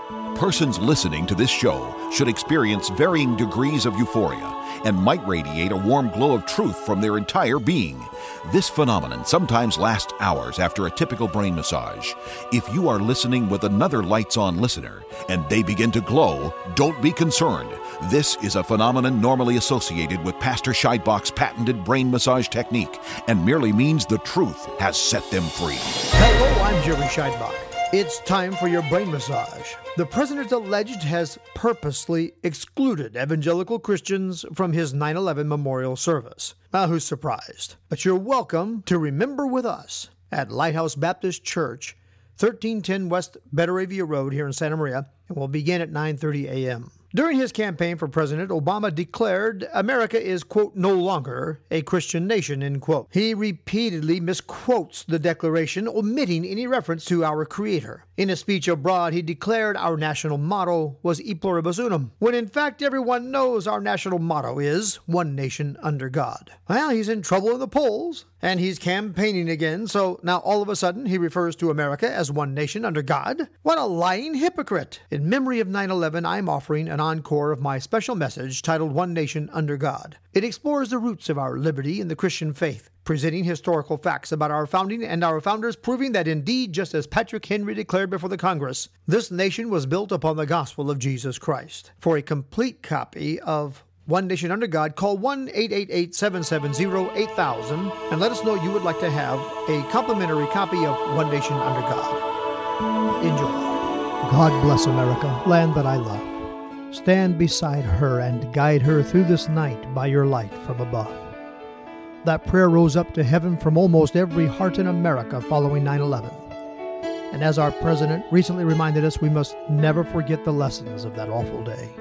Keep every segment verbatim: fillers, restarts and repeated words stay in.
Persons listening to this show should experience varying degrees of euphoria and might radiate a warm glow of truth from their entire being. This phenomenon sometimes lasts hours after a typical brain massage. If you are listening with another lights-on listener and they begin to glow, don't be concerned. This is a phenomenon normally associated with Pastor Scheidbach's patented brain massage technique and merely means the truth has set them free. Hello, I'm Jerry Scheidbach. It's time for your brain massage. The president alleged has purposely excluded evangelical Christians from his nine eleven memorial service. Now, who's surprised? But you're welcome to remember with us at Lighthouse Baptist Church, thirteen ten West Betaravia Road here in Santa Maria, and we'll begin at nine thirty a.m. During his campaign for president, Obama declared America is, quote, no longer a Christian nation, end quote. He repeatedly misquotes the declaration, omitting any reference to our Creator. In a speech abroad, he declared our national motto was E Pluribus Unum, when in fact everyone knows our national motto is One Nation Under God. Well, he's in trouble in the polls, and he's campaigning again, so now all of a sudden he refers to America as One Nation Under God? What a lying hypocrite! In memory of nine eleven, I'm offering an encore of my special message titled One Nation Under God. It explores the roots of our liberty in the Christian faith, presenting historical facts about our founding and our founders, proving that indeed, just as Patrick Henry declared before the Congress, this nation was built upon the gospel of Jesus Christ. For a complete copy of One Nation Under God, call one eight eight eight, seven seven zero, eight thousand and let us know you would like to have a complimentary copy of One Nation Under God. Enjoy. God bless America, land that I love. Stand beside her and guide her through this night by your light from above. That prayer rose up to heaven from almost every heart in America following nine eleven. And as our president recently reminded us, we must never forget the lessons of that awful day.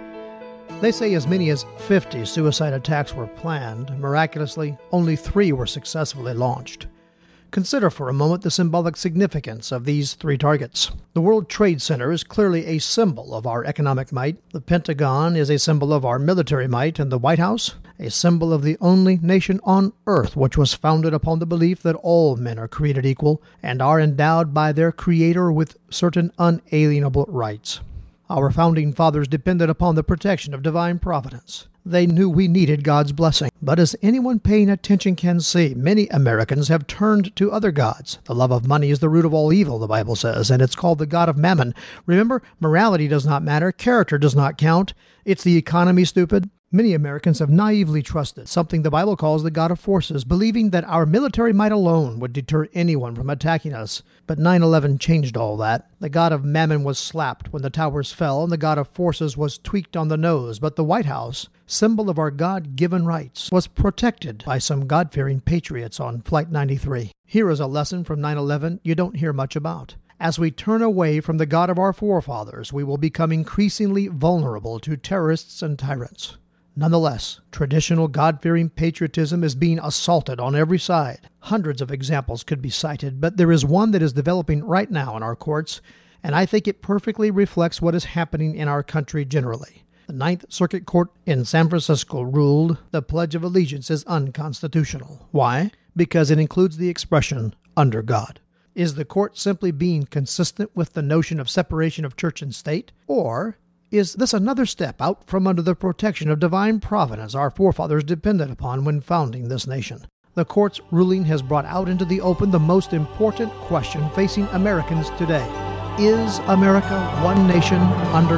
They say as many as fifty suicide attacks were planned. Miraculously, only three were successfully launched. Consider for a moment the symbolic significance of these three targets. The World Trade Center is clearly a symbol of our economic might. The Pentagon is a symbol of our military might, and the White House, a symbol of the only nation on earth which was founded upon the belief that all men are created equal and are endowed by their Creator with certain unalienable rights. Our founding fathers depended upon the protection of divine providence. They knew we needed God's blessing. But as anyone paying attention can see, many Americans have turned to other gods. The love of money is the root of all evil, the Bible says, and it's called the god of mammon. Remember, morality does not matter. Character does not count. It's the economy, stupid. Many Americans have naively trusted something the Bible calls the God of forces, believing that our military might alone would deter anyone from attacking us. But nine eleven changed all that. The God of mammon was slapped when the towers fell, and the God of forces was tweaked on the nose. But the White House, symbol of our God-given rights, was protected by some God-fearing patriots on Flight ninety-three. Here is a lesson from nine eleven you don't hear much about. As we turn away from the God of our forefathers, we will become increasingly vulnerable to terrorists and tyrants. Nonetheless, traditional God-fearing patriotism is being assaulted on every side. Hundreds of examples could be cited, but there is one that is developing right now in our courts, and I think it perfectly reflects what is happening in our country generally. The Ninth Circuit Court in San Francisco ruled the Pledge of Allegiance is unconstitutional. Why? Because it includes the expression, under God. Is the court simply being consistent with the notion of separation of church and state? Or is this another step out from under the protection of divine providence our forefathers depended upon when founding this nation? The court's ruling has brought out into the open the most important question facing Americans today. Is America one nation under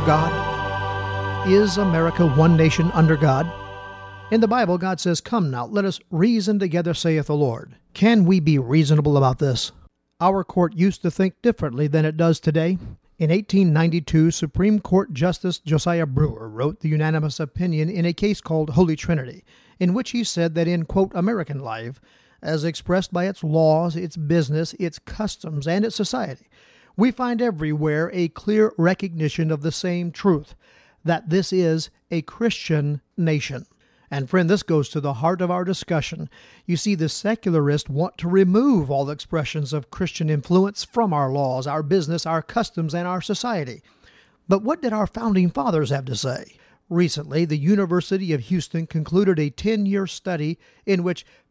God? Is America one nation under God? In the Bible, God says, "Come now, let us reason together, saith the Lord." Can we be reasonable about this? Our court used to think differently than it does today. In eighteen ninety-two, Supreme Court Justice Josiah Brewer wrote the unanimous opinion in a case called Holy Trinity, in which he said that in, quote, American life, as expressed by its laws, its business, its customs, and its society, we find everywhere a clear recognition of the same truth, that this is a Christian nation. And friend, this goes to the heart of our discussion. You see, the secularists want to remove all expressions of Christian influence from our laws, our business, our customs, and our society. But what did our founding fathers have to say? Recently, the University of Houston concluded a ten-year study in which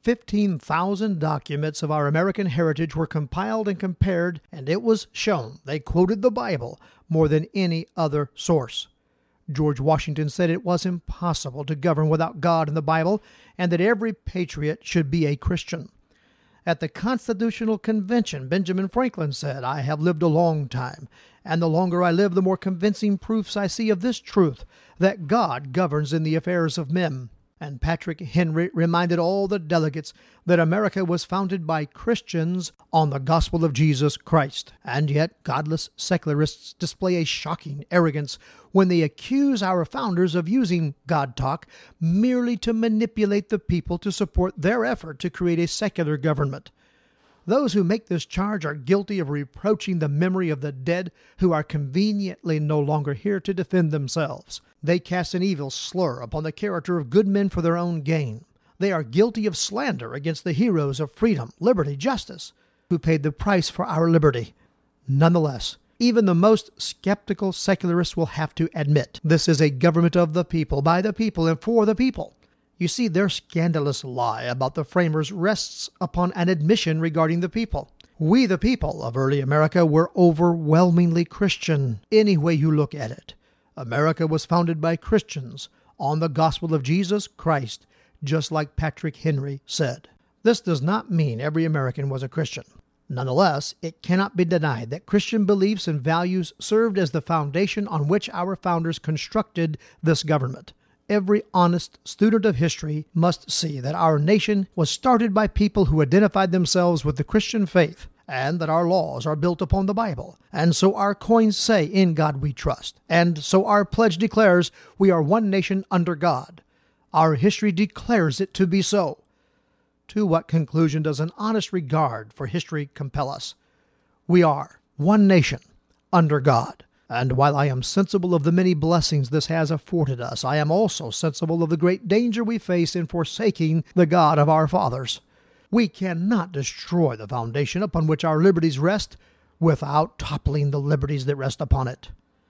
fifteen thousand documents of our American heritage were compiled and compared, and it was shown they quoted the Bible more than any other source. George Washington said it was impossible to govern without God and the Bible, and that every patriot should be a Christian. At the Constitutional Convention, Benjamin Franklin said, "I have lived a long time, and the longer I live, the more convincing proofs I see of this truth, that God governs in the affairs of men." And Patrick Henry reminded all the delegates that America was founded by Christians on the gospel of Jesus Christ. And yet, godless secularists display a shocking arrogance when they accuse our founders of using God talk merely to manipulate the people to support their effort to create a secular government. Those who make this charge are guilty of reproaching the memory of the dead who are conveniently no longer here to defend themselves. They cast an evil slur upon the character of good men for their own gain. They are guilty of slander against the heroes of freedom, liberty, justice, who paid the price for our liberty. Nonetheless, even the most skeptical secularists will have to admit this is a government of the people, by the people, and for the people. You see, their scandalous lie about the framers rests upon an admission regarding the people. We, the people of early America, were overwhelmingly Christian, any way you look at it. America was founded by Christians on the gospel of Jesus Christ, just like Patrick Henry said. This does not mean every American was a Christian. Nonetheless, it cannot be denied that Christian beliefs and values served as the foundation on which our founders constructed this government. Every honest student of history must see that our nation was started by people who identified themselves with the Christian faith, and that our laws are built upon the Bible. And so our coins say, "In God we trust." And so our pledge declares, "We are one nation under God." Our history declares it to be so. To what conclusion does an honest regard for history compel us? We are one nation under God. And while I am sensible of the many blessings this has afforded us, I am also sensible of the great danger we face in forsaking the God of our fathers. We cannot destroy the foundation upon which our liberties rest without toppling the liberties that rest upon it.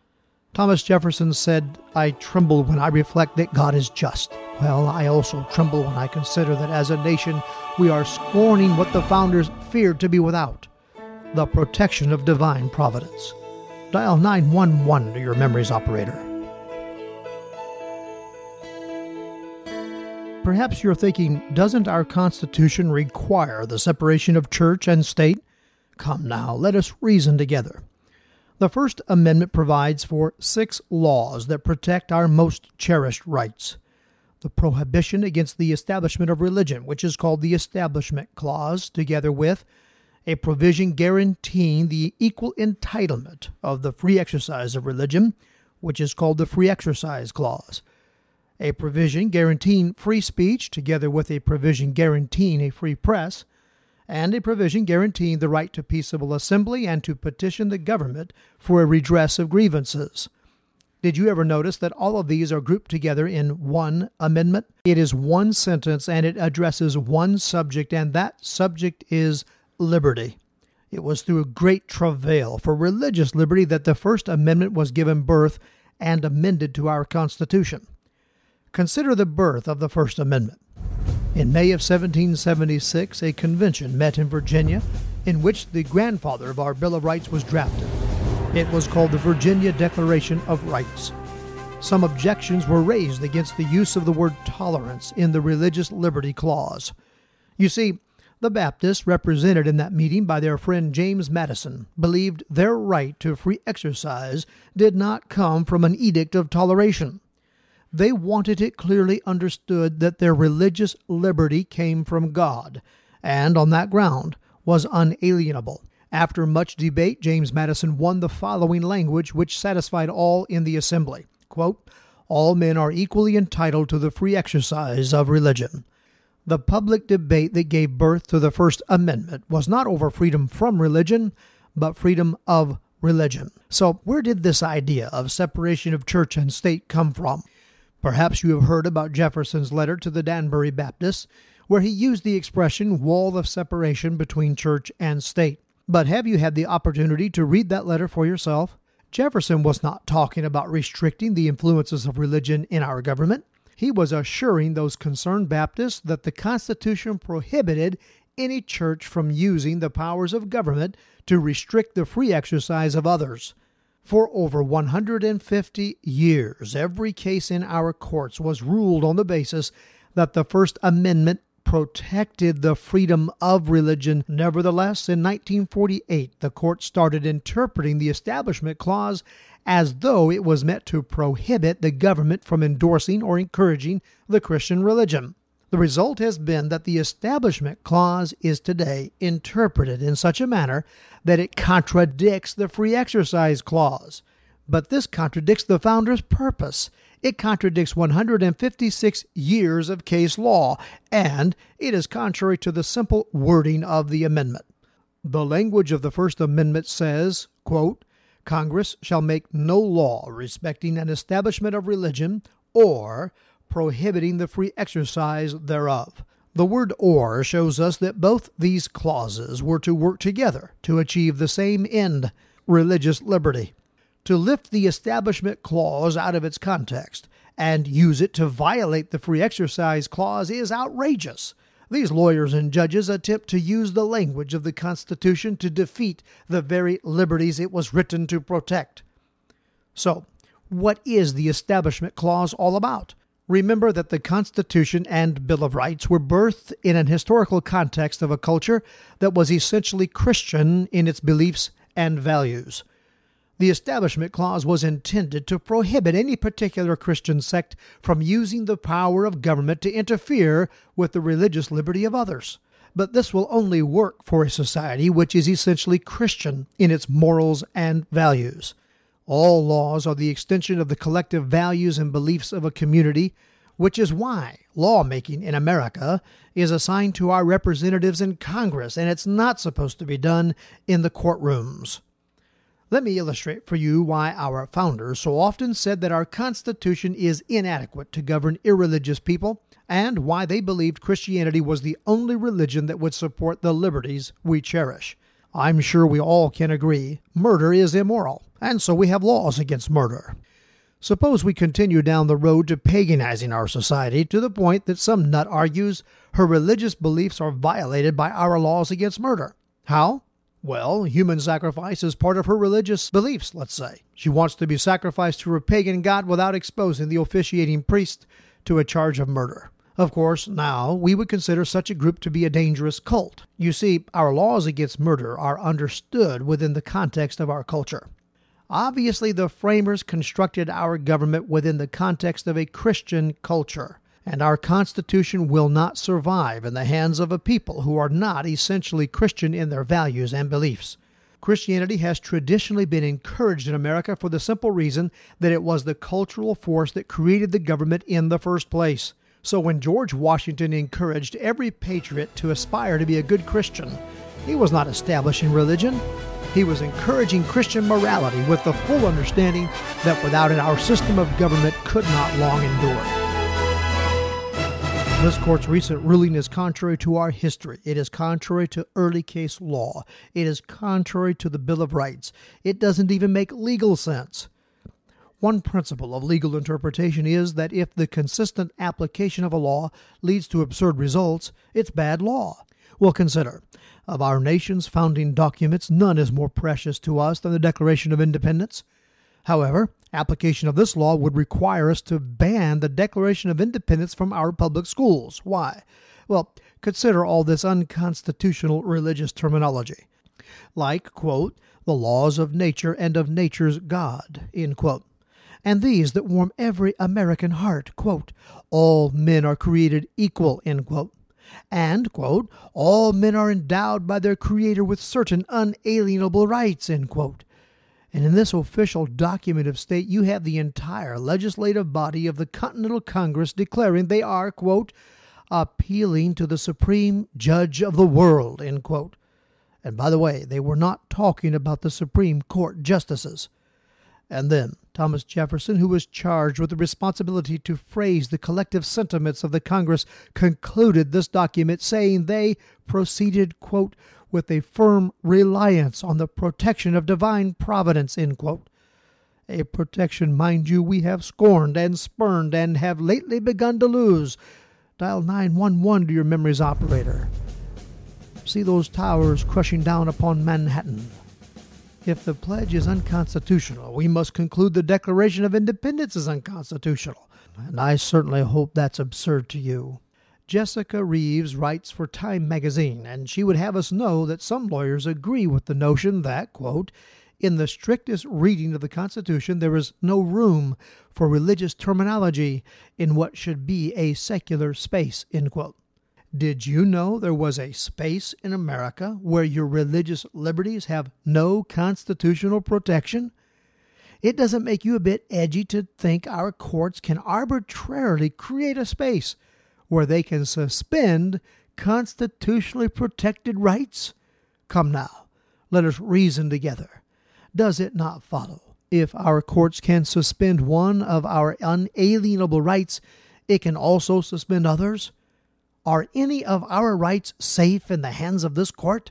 Thomas Jefferson said, "I tremble when I reflect that God is just." Well, I also tremble when I consider that as a nation we are scorning what the founders feared to be without, the protection of divine providence. Dial nine one one to your memories operator. Perhaps you're thinking, doesn't our Constitution require the separation of church and state? Come now, let us reason together. The First Amendment provides for six laws that protect our most cherished rights. The prohibition against the establishment of religion, which is called the Establishment Clause, together with a provision guaranteeing the equal entitlement of the free exercise of religion, which is called the Free Exercise Clause. A provision guaranteeing free speech, together with a provision guaranteeing a free press, and a provision guaranteeing the right to peaceable assembly and to petition the government for a redress of grievances. Did you ever notice that all of these are grouped together in one amendment? It is one sentence and it addresses one subject, and that subject is liberty. It was through great travail for religious liberty that the First Amendment was given birth and amended to our Constitution. Consider the birth of the First Amendment. In May of seventeen seventy-six, a convention met in Virginia in which the grandfather of our Bill of Rights was drafted. It was called the Virginia Declaration of Rights. Some objections were raised against the use of the word tolerance in the Religious Liberty Clause. You see, the Baptists, represented in that meeting by their friend James Madison, believed their right to free exercise did not come from an edict of toleration. They wanted it clearly understood that their religious liberty came from God, and on that ground was unalienable. After much debate, James Madison won the following language which satisfied all in the assembly. Quote, "All men are equally entitled to the free exercise of religion." The public debate that gave birth to the First Amendment was not over freedom from religion, but freedom of religion. So where did this idea of separation of church and state come from? Perhaps you have heard about Jefferson's letter to the Danbury Baptists, where he used the expression wall of separation between church and state. But have you had the opportunity to read that letter for yourself? Jefferson was not talking about restricting the influences of religion in our government. He was assuring those concerned Baptists that the Constitution prohibited any church from using the powers of government to restrict the free exercise of others. For over one hundred fifty years, every case in our courts was ruled on the basis that the First Amendment protected the freedom of religion. Nevertheless, in nineteen forty-eight, the court started interpreting the Establishment Clause as though it was meant to prohibit the government from endorsing or encouraging the Christian religion. The result has been that the Establishment Clause is today interpreted in such a manner that it contradicts the Free Exercise Clause. But this contradicts the founders' purpose. It contradicts one hundred fifty-six years of case law, and it is contrary to the simple wording of the amendment. The language of the First Amendment says, quote, Congress shall make no law respecting an establishment of religion or prohibiting the free exercise thereof. The word or shows us that both these clauses were to work together to achieve the same end, religious liberty. To lift the Establishment Clause out of its context and use it to violate the Free Exercise Clause is outrageous. These lawyers and judges attempt to use the language of the Constitution to defeat the very liberties it was written to protect. So, what is the Establishment Clause all about? Remember that the Constitution and Bill of Rights were birthed in an historical context of a culture that was essentially Christian in its beliefs and values. The Establishment Clause was intended to prohibit any particular Christian sect from using the power of government to interfere with the religious liberty of others. But this will only work for a society which is essentially Christian in its morals and values. All laws are the extension of the collective values and beliefs of a community, which is why lawmaking in America is assigned to our representatives in Congress, and it's not supposed to be done in the courtrooms. Let me illustrate for you why our founders so often said that our Constitution is inadequate to govern irreligious people, and why they believed Christianity was the only religion that would support the liberties we cherish. I'm sure we all can agree murder is immoral, and so we have laws against murder. Suppose we continue down the road to paganizing our society to the point that some nut argues her religious beliefs are violated by our laws against murder. How? Well, human sacrifice is part of her religious beliefs, let's say. She wants to be sacrificed to her pagan god without exposing the officiating priest to a charge of murder. Of course, now, we would consider such a group to be a dangerous cult. You see, our laws against murder are understood within the context of our culture. Obviously, the framers constructed our government within the context of a Christian culture, and our Constitution will not survive in the hands of a people who are not essentially Christian in their values and beliefs. Christianity has traditionally been encouraged in America for the simple reason that it was the cultural force that created the government in the first place. So when George Washington encouraged every patriot to aspire to be a good Christian, he was not establishing religion. He was encouraging Christian morality with the full understanding that without it, our system of government could not long endure. This court's recent ruling is contrary to our history. It is contrary to early case law. It is contrary to the Bill of Rights. It doesn't even make legal sense. One principle of legal interpretation is that if the consistent application of a law leads to absurd results, it's bad law. Well, consider, of our nation's founding documents, none is more precious to us than the Declaration of Independence. However, application of this law would require us to ban the Declaration of Independence from our public schools. Why? Well, consider all this unconstitutional religious terminology, like, quote, the laws of nature and of nature's God, end quote. And these that warm every American heart, quote, all men are created equal, end quote. And, quote, all men are endowed by their Creator with certain unalienable rights, end quote. And in this official document of state, you have the entire legislative body of the Continental Congress declaring they are, quote, appealing to the supreme judge of the world, end quote. And by the way, they were not talking about the Supreme Court justices. And then Thomas Jefferson, who was charged with the responsibility to phrase the collective sentiments of the Congress, concluded this document saying they proceeded, quote, with a firm reliance on the protection of divine providence, end quote. A protection, mind you, we have scorned and spurned and have lately begun to lose. Dial nine one one to your memory's operator. See those towers crushing down upon Manhattan. If the pledge is unconstitutional, we must conclude the Declaration of Independence is unconstitutional. And I certainly hope that's absurd to you. Jessica Reeves writes for Time magazine, and she would have us know that some lawyers agree with the notion that, quote, in the strictest reading of the Constitution, there is no room for religious terminology in what should be a secular space, end quote. Did you know there was a space in America where your religious liberties have no constitutional protection? It doesn't make you a bit edgy to think our courts can arbitrarily create a space where they can suspend constitutionally protected rights? Come now, let us reason together. Does it not follow, if our courts can suspend one of our unalienable rights, it can also suspend others? Are any of our rights safe in the hands of this court?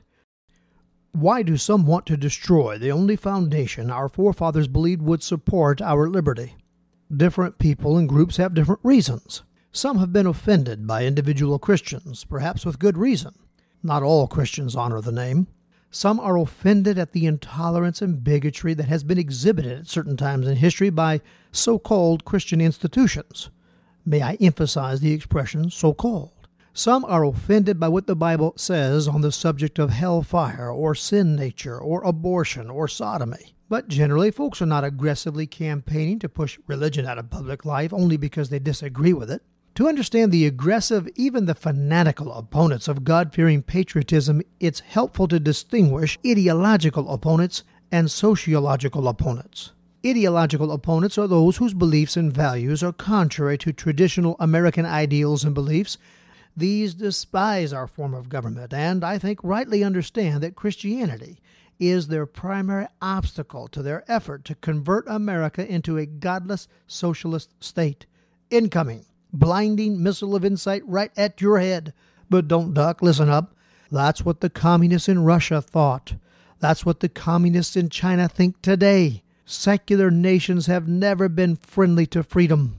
Why do some want to destroy the only foundation our forefathers believed would support our liberty? Different people and groups have different reasons. Some have been offended by individual Christians, perhaps with good reason. Not all Christians honor the name. Some are offended at the intolerance and bigotry that has been exhibited at certain times in history by so-called Christian institutions. May I emphasize the expression so-called. Some are offended by what the Bible says on the subject of hellfire or sin nature or abortion or sodomy. But generally, folks are not aggressively campaigning to push religion out of public life only because they disagree with it. To understand the aggressive, even the fanatical opponents of God-fearing patriotism, it's helpful to distinguish ideological opponents and sociological opponents. Ideological opponents are those whose beliefs and values are contrary to traditional American ideals and beliefs. These despise our form of government and, I think, rightly understand that Christianity is their primary obstacle to their effort to convert America into a godless socialist state. Incoming. Blinding missile of insight right at your head. But don't duck, listen up. That's what the communists in Russia thought. That's what the communists in China think today. Secular nations have never been friendly to freedom.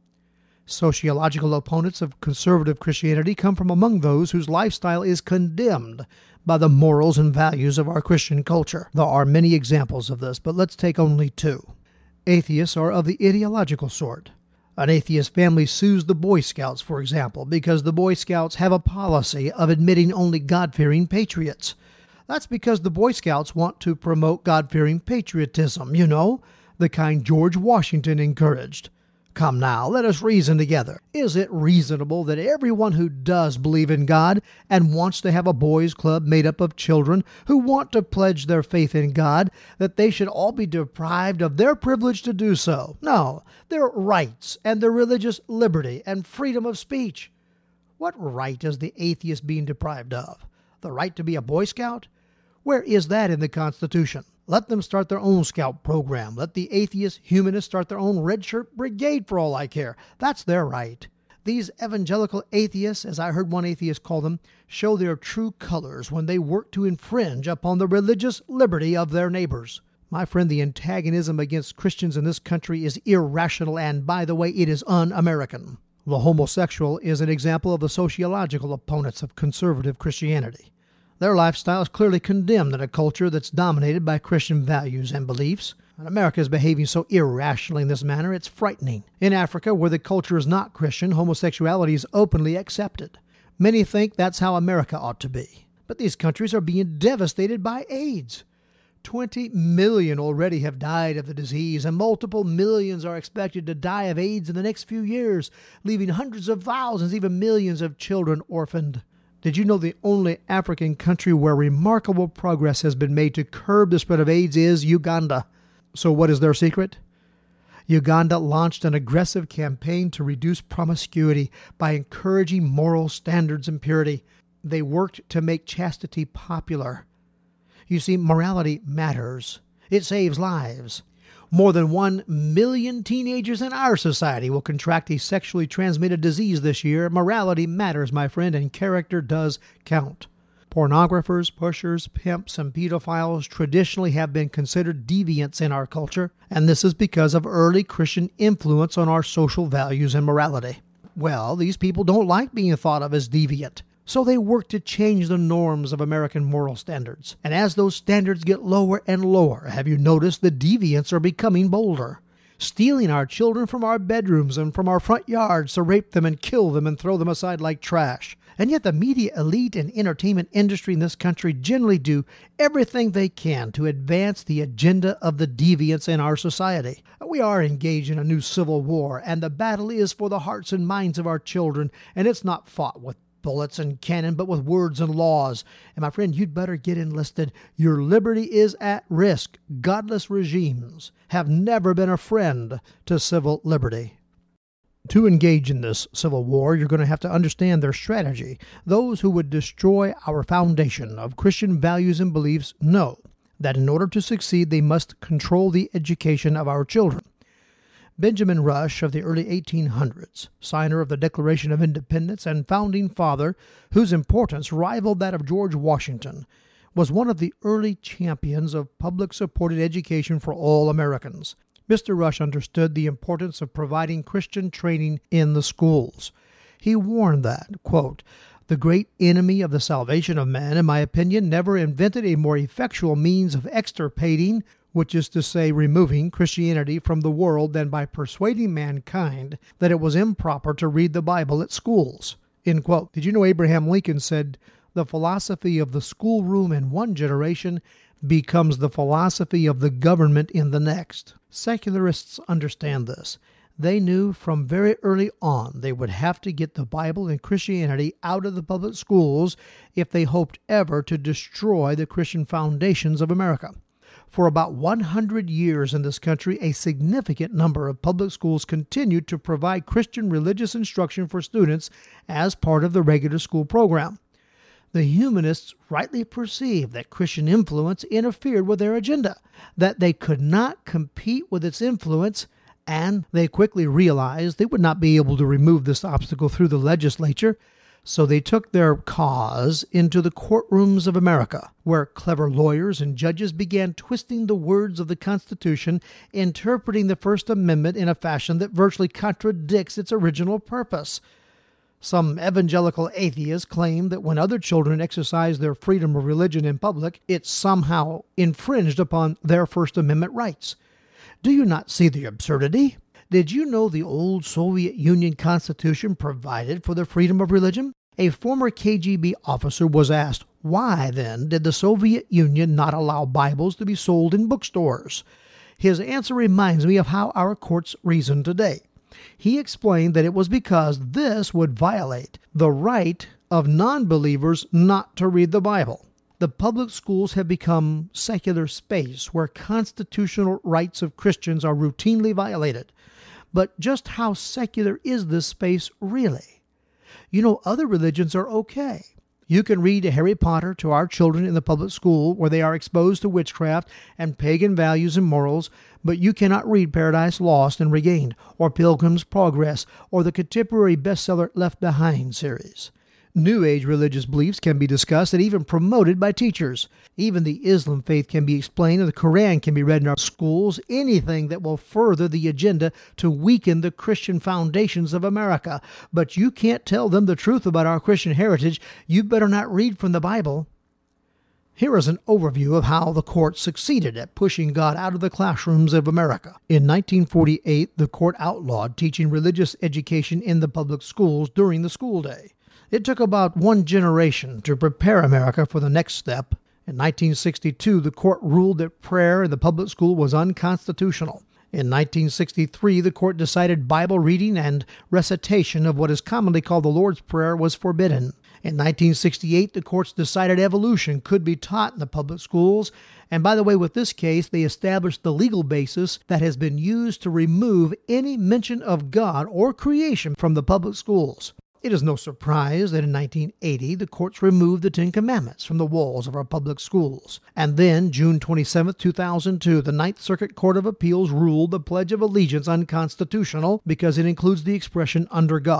Sociological opponents of conservative Christianity come from among those whose lifestyle is condemned by the morals and values of our Christian culture. There are many examples of this, but let's take only two. Atheists are of the ideological sort. An atheist family sues the Boy Scouts, for example, because the Boy Scouts have a policy of admitting only God-fearing patriots. That's because the Boy Scouts want to promote God-fearing patriotism, you know, the kind George Washington encouraged. Come now, let us reason together. Is it reasonable that everyone who does believe in God and wants to have a boys' club made up of children who want to pledge their faith in God, that they should all be deprived of their privilege to do so? No, their rights and their religious liberty and freedom of speech. What right is the atheist being deprived of? The right to be a Boy Scout? Where is that in the Constitution? Let them start their own scout program. Let the atheist humanists start their own red shirt brigade for all I care. That's their right. These evangelical atheists, as I heard one atheist call them, show their true colors when they work to infringe upon the religious liberty of their neighbors. My friend, the antagonism against Christians in this country is irrational, and by the way, it is un-American. The homosexual is an example of the sociological opponents of conservative Christianity. Their lifestyle is clearly condemned in a culture that's dominated by Christian values and beliefs. And America is behaving so irrationally in this manner, it's frightening. In Africa, where the culture is not Christian, homosexuality is openly accepted. Many think that's how America ought to be. But these countries are being devastated by AIDS. Twenty million already have died of the disease, and multiple millions are expected to die of AIDS in the next few years, leaving hundreds of thousands, even millions of children orphaned. Did you know the only African country where remarkable progress has been made to curb the spread of AIDS is Uganda? So what is their secret? Uganda launched an aggressive campaign to reduce promiscuity by encouraging moral standards and purity. They worked to make chastity popular. You see, morality matters. It saves lives. More than one million teenagers in our society will contract a sexually transmitted disease this year. Morality matters, my friend, and character does count. Pornographers, pushers, pimps, and pedophiles traditionally have been considered deviants in our culture, and this is because of early Christian influence on our social values and morality. Well, these people don't like being thought of as deviant, so they work to change the norms of American moral standards. And as those standards get lower and lower, have you noticed the deviants are becoming bolder? Stealing our children from our bedrooms and from our front yards to rape them and kill them and throw them aside like trash. And yet the media elite and entertainment industry in this country generally do everything they can to advance the agenda of the deviants in our society. We are engaged in a new civil war, and the battle is for the hearts and minds of our children, and it's not fought with bullets and cannon, but with words and laws. And my friend, you'd better get enlisted. Your liberty is at risk. Godless regimes have never been a friend to civil liberty. To engage in this civil war, you're going to have to understand their strategy. Those who would destroy our foundation of Christian values and beliefs know that in order to succeed, they must control the education of our children. Benjamin Rush of the early eighteen hundreds, signer of the Declaration of Independence and founding father, whose importance rivaled that of George Washington, was one of the early champions of public-supported education for all Americans. Mister Rush understood the importance of providing Christian training in the schools. He warned that, quote, "The great enemy of the salvation of man, in my opinion, never invented a more effectual means of extirpating, which is to say removing, Christianity from the world than by persuading mankind that it was improper to read the Bible at schools." End quote. Did you know Abraham Lincoln said, "The philosophy of the schoolroom in one generation becomes the philosophy of the government in the next"? Secularists understand this. They knew from very early on they would have to get the Bible and Christianity out of the public schools if they hoped ever to destroy the Christian foundations of America. For about one hundred years in this country, a significant number of public schools continued to provide Christian religious instruction for students as part of the regular school program. The humanists rightly perceived that Christian influence interfered with their agenda, that they could not compete with its influence, and they quickly realized they would not be able to remove this obstacle through the legislature. So they took their cause into the courtrooms of America, where clever lawyers and judges began twisting the words of the Constitution, interpreting the First Amendment in a fashion that virtually contradicts its original purpose. Some evangelical atheists claim that when other children exercise their freedom of religion in public, it somehow infringed upon their First Amendment rights. Do you not see the absurdity? Did you know the old Soviet Union Constitution provided for the freedom of religion? A former K G B officer was asked, why then did the Soviet Union not allow Bibles to be sold in bookstores? His answer reminds me of how our courts reason today. He explained that it was because this would violate the right of non-believers not to read the Bible. The public schools have become secular space where constitutional rights of Christians are routinely violated. But just how secular is this space really? You know, other religions are okay. You can read Harry Potter to our children in the public school where they are exposed to witchcraft and pagan values and morals, but you cannot read Paradise Lost and Regained, or Pilgrim's Progress, or the contemporary bestseller Left Behind series. New Age religious beliefs can be discussed and even promoted by teachers. Even the Islam faith can be explained and the Quran can be read in our schools. Anything that will further the agenda to weaken the Christian foundations of America. But you can't tell them the truth about our Christian heritage. You better not read from the Bible. Here is an overview of how the court succeeded at pushing God out of the classrooms of America. In nineteen forty-eight, the court outlawed teaching religious education in the public schools during the school day. It took about one generation to prepare America for the next step. In nineteen sixty-two, the court ruled that prayer in the public school was unconstitutional. In nineteen sixty-three, the court decided Bible reading and recitation of what is commonly called the Lord's Prayer was forbidden. In nineteen sixty-eight, the courts decided evolution could be taught in the public schools. And by the way, with this case, they established the legal basis that has been used to remove any mention of God or creation from the public schools. It is no surprise that in nineteen eighty, the courts removed the Ten Commandments from the walls of our public schools. And then, June twenty-seventh, two thousand two, the Ninth Circuit Court of Appeals ruled the Pledge of Allegiance unconstitutional because it includes the expression under God.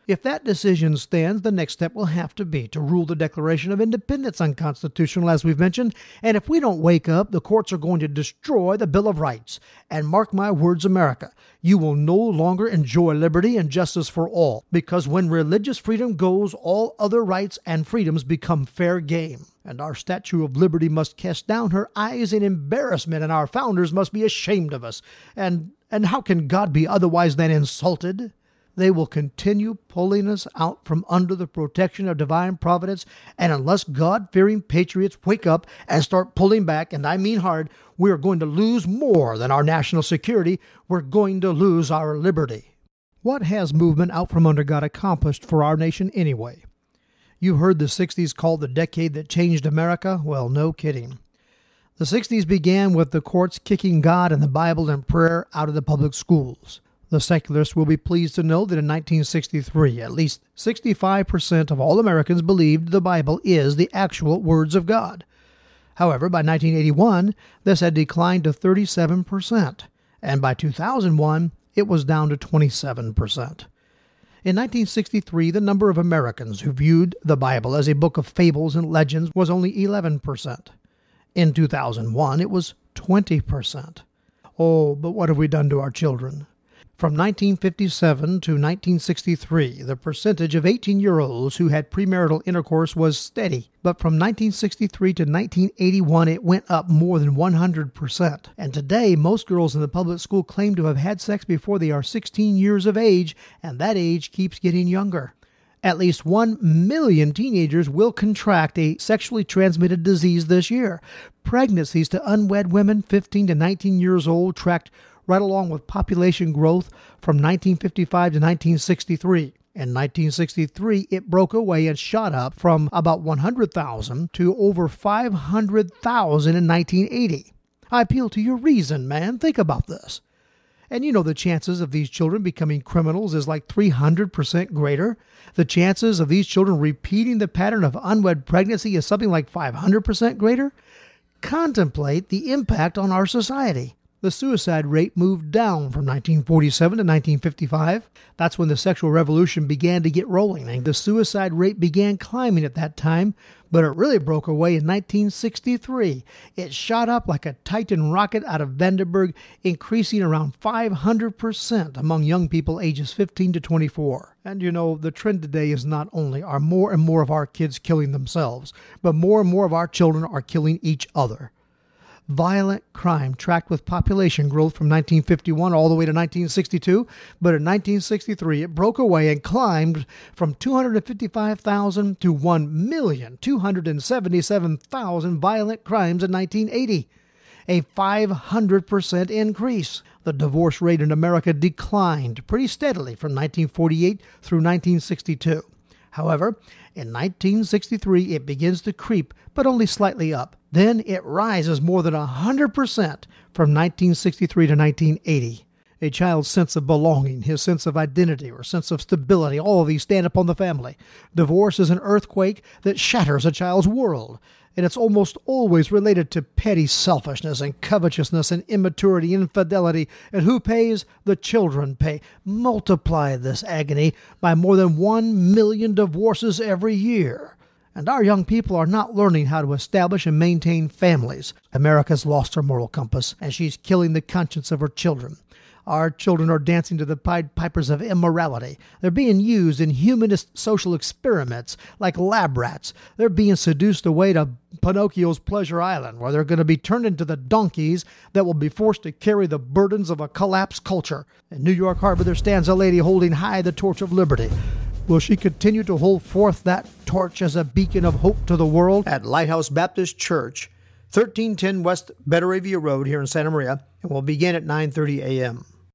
If that decision stands, the next step will have to be to rule the Declaration of Independence unconstitutional, as we've mentioned. And if we don't wake up, the courts are going to destroy the Bill of Rights. And mark my words, America, you will no longer enjoy liberty and justice for all, because when religious freedom goes, all other rights and freedoms become fair game. And our Statue of Liberty must cast down her eyes in embarrassment, and our founders must be ashamed of us. And, and how can God be otherwise than insulted? They will continue pulling us out from under the protection of divine providence, and unless God-fearing patriots wake up and start pulling back, and I mean hard, we are going to lose more than our national security. We're going to lose our liberty. What has movement out from under God accomplished for our nation anyway? You've heard the sixties called the decade that changed America? Well, no kidding. The sixties began with the courts kicking God and the Bible and prayer out of the public schools. The secularists will be pleased to know that in nineteen sixty-three, at least sixty-five percent of all Americans believed the Bible is the actual words of God. However, by nineteen eighty-one, this had declined to thirty-seven percent, and by two thousand one, it was down to twenty-seven percent. In nineteen sixty-three, the number of Americans who viewed the Bible as a book of fables and legends was only eleven percent. In two thousand one, it was twenty percent. Oh, but what have we done to our children? From nineteen fifty-seven to nineteen sixty-three, the percentage of eighteen-year-olds who had premarital intercourse was steady. But from nineteen sixty-three to nineteen eighty-one, it went up more than one hundred percent. And today, most girls in the public school claim to have had sex before they are sixteen years of age, and that age keeps getting younger. At least one million teenagers will contract a sexually transmitted disease this year. Pregnancies to unwed women fifteen to nineteen years old tracked right along with population growth from nineteen fifty-five to nineteen sixty-three. In nineteen sixty-three, it broke away and shot up from about one hundred thousand to over five hundred thousand in nineteen eighty. I appeal to your reason, man. Think about this. And you know the chances of these children becoming criminals is like three hundred percent greater. The chances of these children repeating the pattern of unwed pregnancy is something like five hundred percent greater. Contemplate the impact on our society. The suicide rate moved down from nineteen forty-seven to nineteen fifty-five. That's when the sexual revolution began to get rolling, and the suicide rate began climbing at that time, but it really broke away in nineteen sixty-three. It shot up like a Titan rocket out of Vandenberg, increasing around five hundred percent among young people ages fifteen to twenty-four. And you know, the trend today is not only are more and more of our kids killing themselves, but more and more of our children are killing each other. Violent crime tracked with population growth from nineteen fifty-one all the way to nineteen sixty-two, but in nineteen sixty-three it broke away and climbed from two hundred fifty-five thousand to one million two hundred seventy-seven thousand violent crimes in nineteen eighty, a five hundred percent increase. The divorce rate in America declined pretty steadily from nineteen forty-eight through nineteen sixty-two. However, in nineteen sixty-three, it begins to creep, but only slightly up. Then it rises more than one hundred percent from nineteen sixty-three to nineteen eighty. A child's sense of belonging, his sense of identity or sense of stability, all of these stand upon the family. Divorce is an earthquake that shatters a child's world, and it's almost always related to petty selfishness and covetousness and immaturity, infidelity, and who pays? The children pay. Multiply this agony by more than one million divorces every year. And our young people are not learning how to establish and maintain families. America's lost her moral compass, and she's killing the conscience of her children. Our children are dancing to the Pied Pipers of immorality. They're being used in humanist social experiments like lab rats. They're being seduced away to Pinocchio's Pleasure Island, where they're going to be turned into the donkeys that will be forced to carry the burdens of a collapsed culture. In New York Harbor, there stands a lady holding high the torch of liberty. Will she continue to hold forth that torch as a beacon of hope to the world? At Lighthouse Baptist Church, thirteen ten West Betteravia Road here in Santa Maria, and will begin at nine thirty a.m.